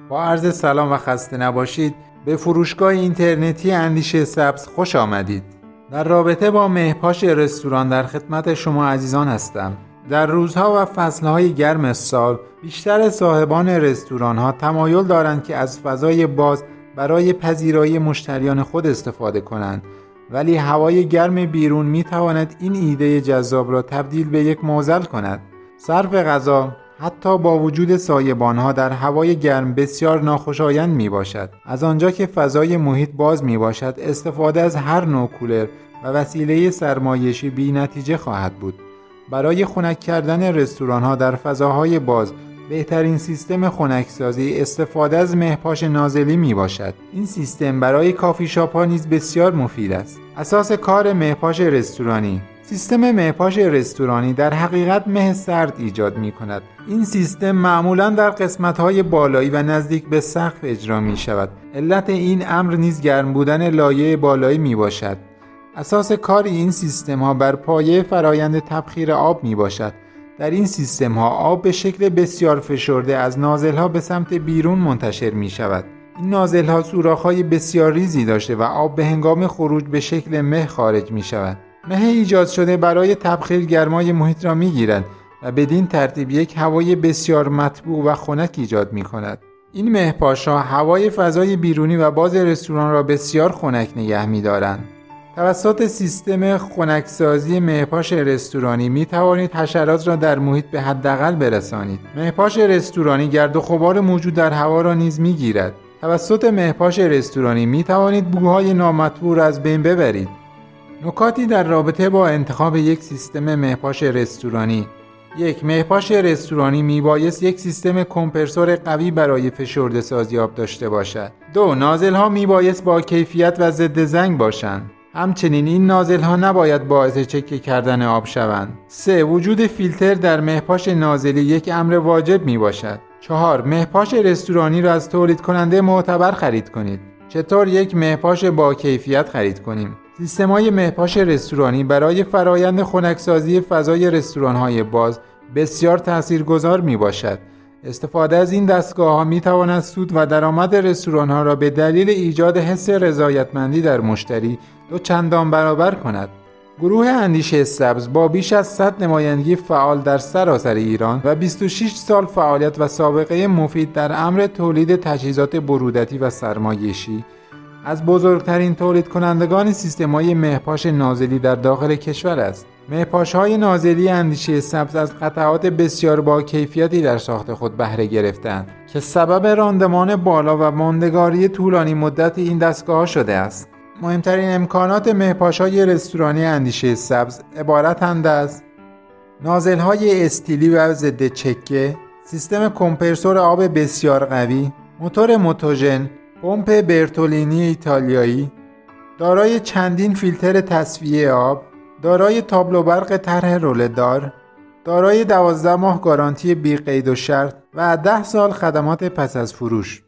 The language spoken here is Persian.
با عرض سلام و خسته نباشید به فروشگاه اینترنتی اندیشه سبز خوش آمدید. در رابطه با مهپاش رستوران در خدمت شما عزیزان هستم. در روزها و فصلهای گرم سال بیشتر صاحبان رستوران‌ها تمایل دارند که از فضای باز برای پذیرایی مشتریان خود استفاده کنند، ولی هوای گرم بیرون می‌تواند این ایده جذاب را تبدیل به یک معضل کند. صرف غذا حتی با وجود سایبان‌ها در هوای گرم بسیار ناخوشایند میباشد. از آنجا که فضای محیط باز میباشد، استفاده از هر نوع کولر و وسیله سرمایشی بی نتیجه خواهد بود. برای خنک کردن رستوران‌ها در فضاهای باز، بهترین سیستم خنکسازی استفاده از مهپاش نازلی میباشد. این سیستم برای کافی شاپ‌ها نیز بسیار مفید است. اساس کار مهپاش رستورانی: سیستم مهپاش رستورانی در حقیقت مه سرد ایجاد می کند. این سیستم معمولاً در قسمت‌های بالایی و نزدیک به سقف اجرا می شود. علت این امر نیز گرم بودن لایه بالایی می باشد. اساس کار این سیستم ها بر پایه فرایند تبخیر آب می باشد. در این سیستم ها آب به شکل بسیار فشرده از نازل ها به سمت بیرون منتشر می شود. این نازل ها سوراخ‌های بسیار ریزی داشته و آب به هنگام خروج به شکل مه خارج می شود. مه ایجاد شده برای تبخیر گرمای محیط را میگیرد و بدین ترتیب یک هوای بسیار مطبوع و خنک ایجاد می کند. این مهپاش‌ها هوای فضای بیرونی و باز رستوران را بسیار خنک نگه می دارند. توسط سیستم خنکسازی مهپاش رستورانی می توانید حشرات را در محیط به حداقل برسانید. مهپاش رستورانی گرد و غبار موجود در هوا را نیز می گیرد. توسط مهپاش رستورانی می توانید بوهای نامطبوع را از بین ببرید. نکاتی در رابطه با انتخاب یک سیستم مهپاش رستورانی: 1. مهپاش رستورانی میبایست یک سیستم کمپرسور قوی برای فشرده سازی آب داشته باشد. 2. نازل ها میبایست با کیفیت و ضد زنگ باشند. همچنین این نازل ها نباید باعث چکه کردن آب شوند. 3. وجود فیلتر در مهپاش نازلی یک امر واجب میباشد. 4. مهپاش رستورانی را از تولید کننده معتبر خرید کنید. چطور یک مهپاش با کیفیت خرید کنیم؟ سیستم‌های مهپاش رستورانی برای فرایند خنکسازی فضای رستوران‌های باز بسیار تاثیرگذار میباشد. استفاده از این دستگاه‌ها میتواند سود و درآمد رستوران‌ها را به دلیل ایجاد حس رضایتمندی در مشتری دو چندان برابر کند. گروه اندیشه سبز با بیش از 100 نمایندگی فعال در سراسر ایران و 26 سال فعالیت و سابقه مفید در امر تولید تجهیزات برودتی و سرمایشی، از بزرگترین تولید کنندگان سیستم‌های مهپاش نازلی در داخل کشور است. مهپاش‌های نازلی اندیشه سبز از قطعات بسیار با کیفیتی در ساخت خود بهره گرفتند که سبب راندمان بالا و ماندگاری طولانی مدت این دستگاه‌ها شده است. مهمترین امکانات مهپاش‌های رستورانی اندیشه سبز عبارتند از: نازل‌های استیلی و ضد چکه، سیستم کمپرسور آب بسیار قوی، موتور موتوژن، پمپ برتولینی ایتالیایی، دارای چندین فیلتر تصفیه آب، دارای تابلو برق طرح روله‌دار، دارای 12 ماه گارانتی بی قید و شرط و 10 سال خدمات پس از فروش.